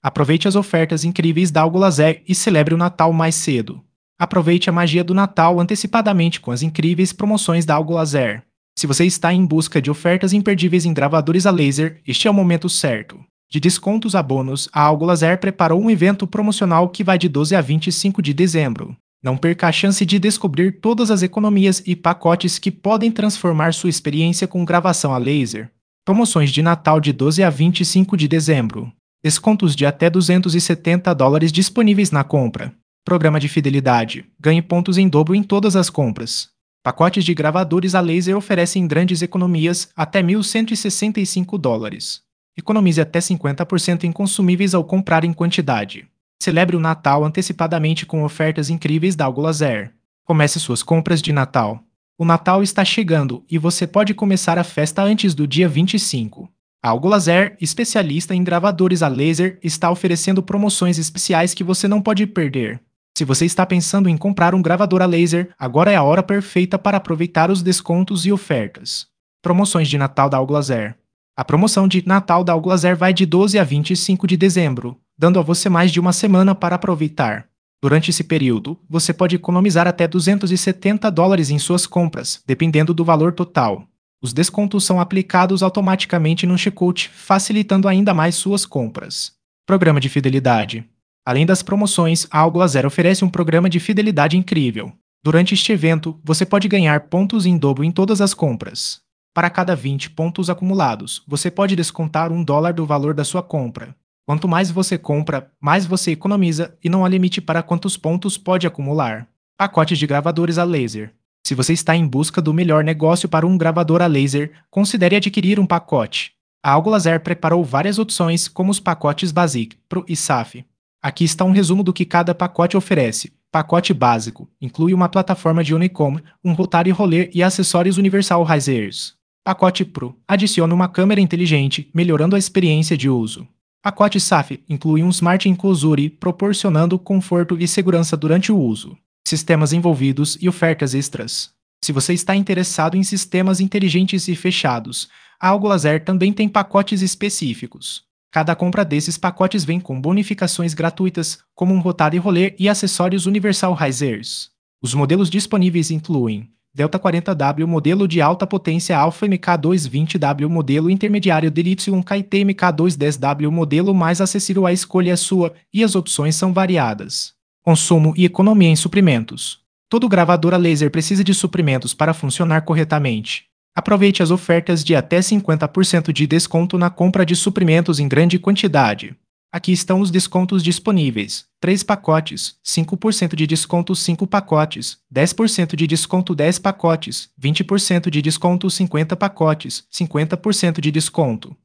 Aproveite as ofertas incríveis da Algo Lazer e celebre o Natal mais cedo. Aproveite a magia do Natal antecipadamente com as incríveis promoções da Algo Lazer. Se você está em busca de ofertas imperdíveis em gravadores a laser, este é o momento certo. De descontos a bônus, a Algo Lazer preparou um evento promocional que vai de 12 a 25 de dezembro. Não perca a chance de descobrir todas as economias e pacotes que podem transformar sua experiência com gravação a laser. Promoções de Natal de 12 a 25 de dezembro. Descontos de até $270 disponíveis na compra. Programa de fidelidade. Ganhe pontos em dobro em todas as compras. Pacotes de gravadores a laser oferecem grandes economias até $1.165. Economize até 50% em consumíveis ao comprar em quantidade. Celebre o Natal antecipadamente com ofertas incríveis da Algo Lazer. Comece suas compras de Natal. O Natal está chegando e você pode começar a festa antes do dia 25. A Algo Lazer, especialista em gravadores a laser, está oferecendo promoções especiais que você não pode perder. Se você está pensando em comprar um gravador a laser, agora é a hora perfeita para aproveitar os descontos e ofertas. Promoções de Natal da Algo Lazer. A promoção de Natal da Algo Lazer vai de 12 a 25 de dezembro, dando a você mais de uma semana para aproveitar. Durante esse período, você pode economizar até $270 em suas compras, dependendo do valor total. Os descontos são aplicados automaticamente no checkout, facilitando ainda mais suas compras. Programa de fidelidade. Além das promoções, a Algo Lazer oferece um programa de fidelidade incrível. Durante este evento, você pode ganhar pontos em dobro em todas as compras. Para cada 20 pontos acumulados, você pode descontar $1 do valor da sua compra. Quanto mais você compra, mais você economiza e não há limite para quantos pontos pode acumular. Pacotes de gravadores a laser. Se você está em busca do melhor negócio para um gravador a laser, considere adquirir um pacote. A Algo Lazer preparou várias opções, como os pacotes Basic, Pro e SAF. Aqui está um resumo do que cada pacote oferece. Pacote básico inclui uma plataforma de Unicom, um rotor roller e acessórios Universal Risers. Pacote Pro adiciona uma câmera inteligente, melhorando a experiência de uso. Pacote SAF inclui um Smart Enclosure, proporcionando conforto e segurança durante o uso. Sistemas envolvidos e ofertas extras. Se você está interessado em sistemas inteligentes e fechados, a Algo Lazer também tem pacotes específicos. Cada compra desses pacotes vem com bonificações gratuitas, como um rotor roller e acessórios Universal Risers. Os modelos disponíveis incluem Delta 40W modelo de alta potência Alpha MK220W modelo intermediário Delithium KT MK210W modelo mais acessível à escolha é sua e as opções são variadas. Consumo e economia em suprimentos. Todo gravador a laser precisa de suprimentos para funcionar corretamente. Aproveite as ofertas de até 50% de desconto na compra de suprimentos em grande quantidade. Aqui estão os descontos disponíveis: 3 pacotes, 5% de desconto 5 pacotes, 10% de desconto 10 pacotes, 20% de desconto 50 pacotes, 50% de desconto.